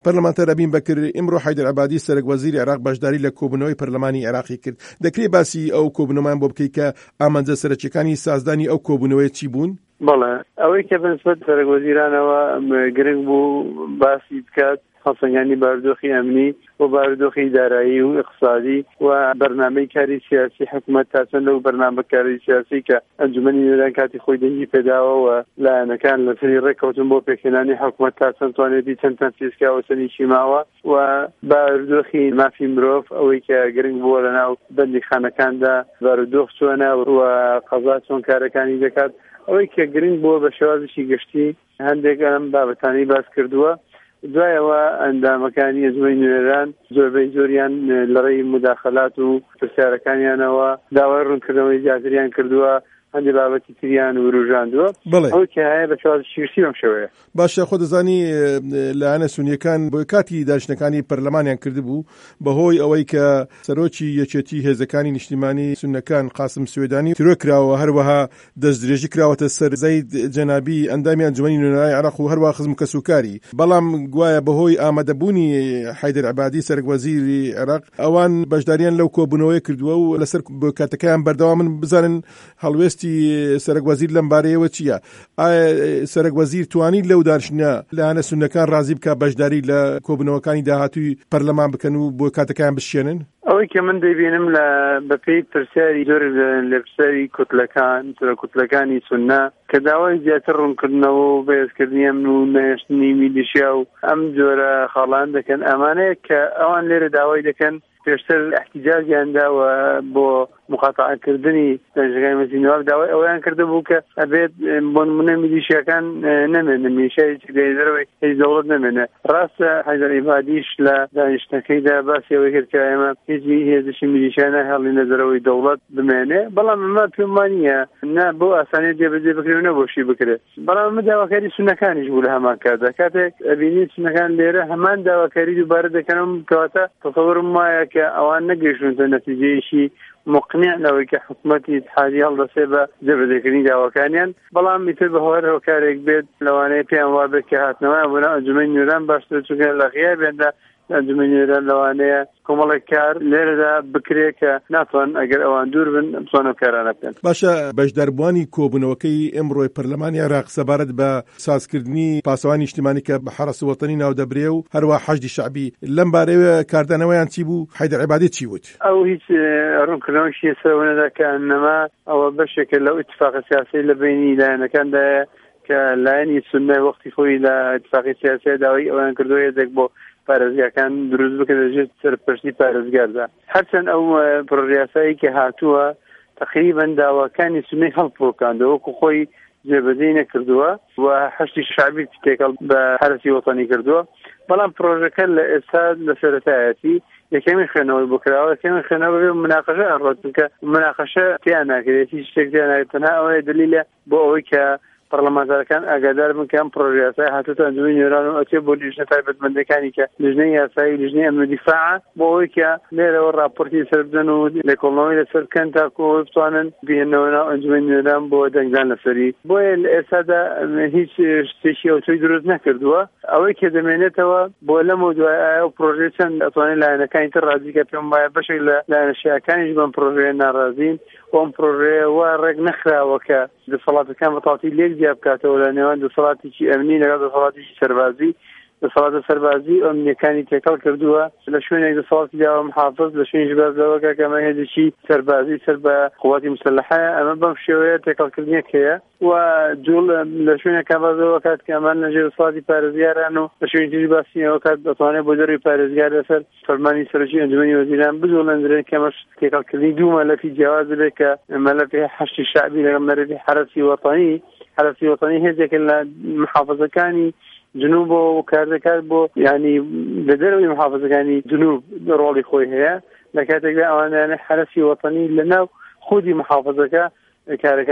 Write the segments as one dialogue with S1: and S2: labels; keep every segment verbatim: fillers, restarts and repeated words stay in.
S1: پەرلەمانتەر ئەبین بەکر ئیمڕۆ حەیدەر عەبادی سەرۆک وەزیری عێراق بەشداری لە کۆبوونەوەی پەرلەمانی عێراقی کرد. دەکرێت باسی ئەو کۆبوونەوەمان بۆ بکەیت کە ئامانجە سەرەکیەکانی سازدانی ئەو کۆبوونەوەی چی بوون؟
S2: بەڵێ ئەوەی کە بەنسبەت سەرۆک وەزیرانەوە گرنگ بوو باسی بکات خەڵسەنگانی بارودۆخی ئەمنی و بارودۆخی دارایی و اقتصادی و بەرنامەی کاری سیاسی حکوومەت تا چەند لەو بەرنامە کاری سیاسی کە ئەنجومەنی نوێران کاتی خۆی دەنگی پێداوە و لایەنەکان لەسەری ڕێککەوتن بۆ پێکهێنانی حکوومەت تا چەند توانێتی چەند تەنفیزکراوە سەرنیشی ماوە و بارودۆخی مافی مرۆڤ ئەوەی کە گرنگ بووە لەناو بەندیخانەکاندا بارودۆخ چۆنە و قەزا چۆن کارەکانی دەکات ئەوەی کە گرنگ بووە بە شێوازێکی گشتی هەندێک ئەم بابەتانی باس کردووە. دوایەوە ئەندامەکانی ئەنجومەنی نوێران زۆربەی زۆریان لەڕێی مداخەلات و پرسیارەکانیانەوە داوای ڕوونکردنەوەی زیاتریان کردووە، هەندێک بابەتی تریان وروژاندووە. ئەو کە هەیە بە شێوازی شیرسی بەم شێوەیە.
S1: باشە، خۆ دەزانی لایەنە سونیەکان بۆ کاتی دانیشتەکانی پەرلەمانیان کردبوو بەهۆی ئەوەی کە سەرۆکی یەکێتی هێزەکانی نیشتیمانی سونەکان قاسم سوێدانی ترۆ کراوە، هەروەها دەستدرێژی کراوەتە سەر زەید جەنابی ئەندامی ئەنجومەنی نوێنەرانی عێراق و هەروەها خزم کەسوکاری. بەڵام گوایە بەهۆی ئامادەبوونی حەیدەر عەبادی سەرۆک وەزیری عێراق ئەوان بەشداریان لەو کۆبوونەوەی کردووە و لەسەر بۆ کاتەکەیان بەردەوامن بزانن هەڵوێست سەرۆک وەزیر لەم بارەیەوە چییە؟ ئایا سەرۆک وەزیر توانید لەو دانیشتە لایەنە سونەکان ڕازی بکە بەشداری لە کۆبوونەوەکانی داهاتووی پەرلەمان بکەن و بۆ کاتەکەیان بشێنن؟
S2: ئەوەی کە من دەبینم لە بەپێی پرسیاری زۆر لە پرسیاری کوتلەکان کوتلەکانی سونە کە داوای زیاتر ڕوونکردنەوە و بەهێزکردنی ئەمن و نەهێشتنی میلیشیا و ئەم جۆرە خاڵان دەکەن، ئەمانەیە کە ئەوان لێرە داوای دەکەن پێشتر احتیجاجیاندا و بۆ مقاتعەکردنی دانیشتگای مەزینەوە داوای ئەویان کرده بوو کە ئەبێت بۆ نمونە میلیشیاکان نەمێنن، میلیشیایەکی دەرەوەی هیچ دەوڵەت نەمێنێ. ڕاستە حەیدەر عەبادیش لە دانیشتەکەیدا باسی ئەوەی کرد کە ئێمە هیچ هێزشی میلیشیا نەهێڵینە دەرەوەی دەوڵەت بمێنێ، بەڵام ئەمە پێم وانییە نا بۆ ئاسانیت جێبەجێ بکرێ و نەبۆشی بکرێت. بەڵام ئەمە داواکاری سونەکانیش بوو لە هەمان کاتدا. کاتێک ئەبینی سونەکان لێرە هەمان داواکاری دووبارە دەکەنم کەواتە تەسەوورم وایە کە ئەوان نەگەیشتونتە نەتیجەیەکی مقنع لەوەی کە حکوومەتی اتحادیە هەڵدەسێ بە جێبەجێکردنی داواکانیان، بەڵام میتر بە هۆر هۆکارێک بێت لەوانەیە پێیان وا بێت کە هاتنەوەیان بۆ ناو ئەنجومەنی نوێران باشتر چونکە لە غیابیاندا ئەنجومەنی نوێران لەوانەیە کۆمەڵێک کار لێرەدا بکرێت کە ناتوان ئەگەر ئەوان دوور بن بتوانن کارانە بکەن.
S1: باشە، بەشداربووانی کۆبوونەوەکەی ئەمڕۆی پەرلەمانی عێراق سەبارەت بە سازکردنی پاسەوانی نیشتیمانی کە بە حرەس وەتەنی ناودەبرێ و هەروە حەشدی شەعبی لەم بارەیە کاردانەوەیان چی بوو؟ حەیدەر عەبادی چی وت؟
S2: ئەو هیچ ڕوونکردنەوەیشی سەرەوە نەدا کە ئەنەما ئەوە بەشێکە لەو ئیتفاقی سیاسی لە بینی لایەنەکاندایە کە لایەنی سوننای وەختی خۆی لە ئیتفاقی سیاسی داوای ئەویان کردووە یەکێک بۆ پارێزگاکان دروست بکە دەژێت سەرپەرشتی پارێزگاردا. هەرچەند ئەو پڕۆژیاسایی کە هاتووە تقریبا داواکانی سونەی هەڵپۆکاندەوە وەکو خۆی جێبەجێ نەکردووە و حەشتی شەعبی تێکەڵ بە حرەسی وەتەنی کردووە، بەڵام پرۆژەکە لە ئێستا لە سەرەتایەتی یەکەمی خوێنەوەی بۆ کراوە، یەکەمی خوێنەوە بێ مناقەشە ئەڕۆت بکە مناقەشە تیان ناکرێت، هیچ شتێک تیان ناکرێت. تەنها ئەوەیە دلیلە بۆ ئەوەی کە پەرلەمانتارەکان ئاگادار بن کە ئەم پرۆژە یاسای هاتووەتە ئەنجومەنی نوێران و ئەچێ بۆ لیژنە تایبەتمەندەکانی کە لیژنەی یاسایی لیژنەی ئەمن و دیفاع بۆ ئەوەی کە لێرەوە راپۆرتی سەر بدەن و لێکۆڵنەوەی لەسەر بکەن تاکو بتوانن بهێنەوە ناو ئەنجومەنی نوێران بۆ دەنگدان لەسەری. بۆیە لە ئێستادا هیچ شتێکی ئەوتۆی دروست نەکردووە. ئەوەی کە دەمێنێتەوە بۆ لەمەوە دوای ئایا و پرۆژەی چەند ئەتوانێت لایەنەکانی تر ڕازی کە پێم وایە بەشێک لە لایەنەشیاکانیش بەم پرۆژەیە ناڕازین. ئەم پرۆژەیە وا ڕێک نەخراوە کە دەسەڵاتەکان بەتاڵی لێک جیا بکاتەوە لە نێوان دەسەڵاتێکی ئەمنی لەگەڵ دەسەڵاتێکی سەربازی. دەسەڵاتە سەربازی ئەمنیەکانی تێکەڵ کردووە لە شوێنێک دەسەڵاتی داوە محافظ لە شوێنی بازەوەکە کە ئەمە هێزێکی سەربازی سەر بە قوواتی مسلحەیە. ئەمە بەم شێوەیە تێکەڵکردنێک هەیە و جوڵ لە شوێنێکا بازەوە کات کە ئەمان لەژێر دەسەڵاتی پارێزگاران و لە شوێنی تری باسیەوە کات دەتوانێت بۆ دەروی پارێزگار لەسەر فەرمانی سەرۆکی ئەنجومەنی وەزیران بجوڵێنرێن کە ئەمەش تێکەڵکردنی دوو مەلەفی جیاواز بێت کە مەلەفی حەشتی شەعبی لەگەڵ مەلەفی حرەسی وەتەنی. حرەسی وەتەنی هێزێکە لە محافظەکانی جنوب و کاردەکات بۆ ینی لە دەرەوەی محافظەکانی جنوب ڕۆڵی خۆی هەیە لە کاتێکدا ئەوانیانە حرەسی وەتەنی لەناو خودی محافظەکە کارەکانی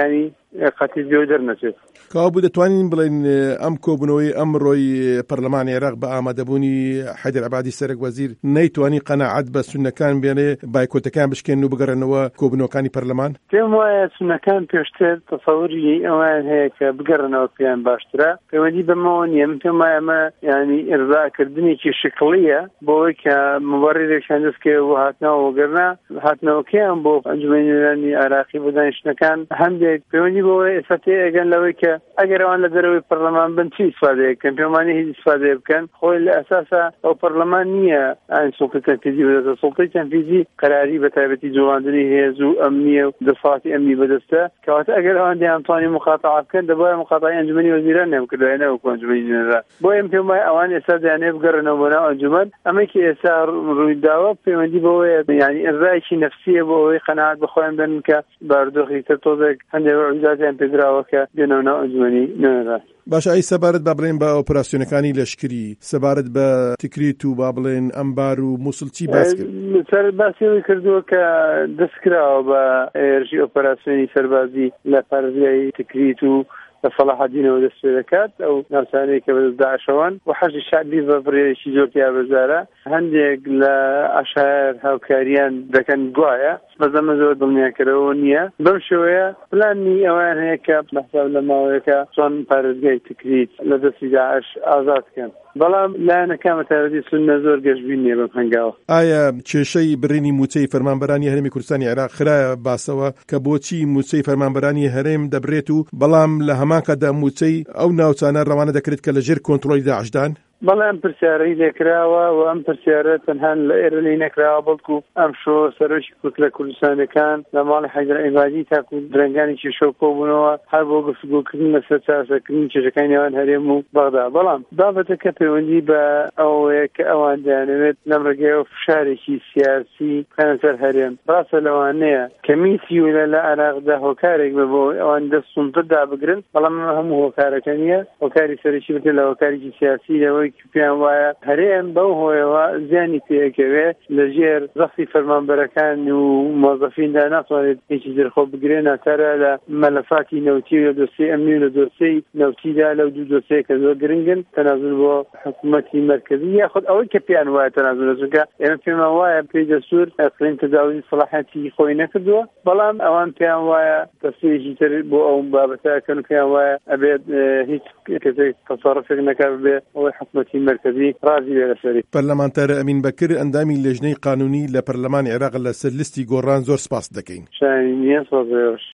S2: قەتی جێ دەرنەچێت.
S1: کاوا بوو دەتوانین بڵێن ئەم کۆبوونەوەی ئەمڕۆی پەرلەمانی عێراق بە ئامادەبوونی حەیدەر عەبادی سەرۆک وەزیر نەیتوانی قەناعەت بە سوننەکان بێنێ بایکۆتەکان بشکێن و بگەڕێنەوە کۆبوونەوەکانی پەرلەمان؟
S2: پێم وایە سوننەکان پێشتر تەسەووری ئەوان هەیە کە بگەڕنەوە پێیان باشترە، پەیوەندی بەمەوە نییە. من پێم وایە ئەمە یعنی ئێرزاکردنێکی شکڵیە بۆەوەی کە مەبەڕێکیان دەستکەوێت بۆ هاتنەوە وەگەرنا هاتنەوەکەیان بۆ ئەنجومەنی نوێنەرانی عێراقی بۆ دانیشتنەکان هەندێک پەیوەندی بەوەی ئێستا تێئەگەن لەوەی کە ئەگەر ئەوان لە دەرەوەی پەرلەمان بن چی ئیسفادەیەکەن، پێمانی هیچ ئیسفادەیە بکەن، خۆی لە ئەساسا ئەو پەرلەمان نییە ئاین سوڵتەی تەنفیزی بەدەستە. سوڵتەی تەنفیزی قەراری بە تایبەتی جوڵاندنی هێز و ئەمنیە و دەسەڵاتی ئەمنی بەدەستە، کەواتە ئەگەر ئەوان دەیانتوانی مخاتەعات بکەن دەبایە مخاتەعەتی ئەنجومەنی وەزیران نێم کردووە نەوەکو ئەنجومەنی نوێنەران. بۆیە پێم وایە ئەوان ئێستا دەیانێ بگەڕێنەوە بۆ ناو ئەنجومەن. ئەمەی ئێستا ڕوویداوە پەیوەندی بەوەیە یعنی ئەرزایکی نەفسیە بۆ ئەوەی قەناعەت بخۆیان بن کە بارودۆخی تر تۆزێک هەندێک عوجاتیان پێدراوە کە بێنەوە ناو ئەنجومەنی نوێنەران.
S1: باشە ئەی سەبارەت با بڵێن بە ئۆپراسیۆنەکانی لەشکری، سەبارەت بە تکریت و با بڵێن ئەمبار و مووسڵ چی باس کرد؟
S2: سەر باسیەوەی کردووە کە دەستکراوە بە ئێرژی ئۆپراسیۆنی سەربازی لە پارێزگای تکریت و لە سەلاحەدینەوە دەست پێ دەکات ئەو ناوچانەیە کە بەدەست داعشەوەن و حەشی شعبی بە بڕێکی زۆر پیابەزارە. هەندێک لە عەشایەر هاوکاریان دەکەن گوایە بەزەمە زۆر دڵنیاکەرەوە نییە. بەم شێوەیە پلانی ئەوان هەیە کە بەحساب لە ماوەیەکە چۆن پارێزگای تکریت لە دەستی داعش ئازاد بکەن. بەڵام لایەنەکان بەتایبەتی سوننە زۆر گەشتبین نییە بەم هەنگاوە.
S1: ئایا کێشەی برینی موچەی فەرمانبەرانی هەرێمی کوردستانی عێراق خرایە باسەوە کە بۆچی موچەی فەرمانبەرانی هەرێم دەبرێت و بەڵام لە هەمانکەدا موچەی ئەو ناوچانە ڕەوانە دەکرێت کە لەژێر کۆنتڕۆلی داعشدان؟
S2: بەڵام پرسیارەی لێکراوە و ئەم پرسیارە تەنها لە ئێرە لی نەکراوە بەڵکو ئەم شۆ سەرۆکی کورد لە کوردستانەکان لە ماڵی حەیدەر عیبادی تاکو درەنگانێکی شەو کۆبوونەوە هەر بۆ گفتوگۆکردن لەسەر چارەسەرکردنی کێشەکانی ئەوان هەرێم و بەغدا. بەڵام بابەتەکە پەیوەندی بە ئەوەیە کە ئەوان دەیانەوێت لەم ڕێگەیەوە فشارێکی سیاسی بخەنە سەر هەرێم. ڕاستە لەوانەیە کە میسیولە لە عێراقدا هۆکارێک بە بۆ ئەوان دەست سوڵتەدا بگرن، بەڵام هەموو هۆکارەکە نییە. هۆکاری سەرەکی بکرێت لە هۆکارێکی سیاسی لەوەی پێیان وایە هەرێم بەو هۆیەوە زیانی پێکەوێت لەژێر ڕەختی فەرمانبەرەکان و مۆزەفیندا ناتوانێت هیچی دەرخۆ بگرێن ناتارە لە مەلەفاتی نەوتی و لە دۆسیەی ئەمنی و لە دۆسیەی نەوتیدا لەو دوو دۆسیەیە کە زۆر گرنگن تەنازل بۆ حکوومەتی مەرکەزی یاخود ئەوەی کە پێیان وایە تەنازل دەچونکە ئێمە پێمان وایە پێی دەستور ئەقلیم تەداوی سەلاحەتی خۆی نەکردووە، بەڵام ئەوان پێیان وایە تەفسیرێکی تر بۆ ئەو بابەتەکەن پێیان وایە ئەبێت هیچ کەسێک تەسەڕوفێک نەکات بێ ئەوەی حکوومەتی مەرکەزی رازی لێ لەسەری.
S1: پەرلەمانتەر ئەمین بەکر ئەندامی لێژنەی قانونی لە پەرلەمانی عێراق لەسەر لیستی گۆڕان زۆر سپاس دەکەین.
S2: شایەنی نییە. سۆز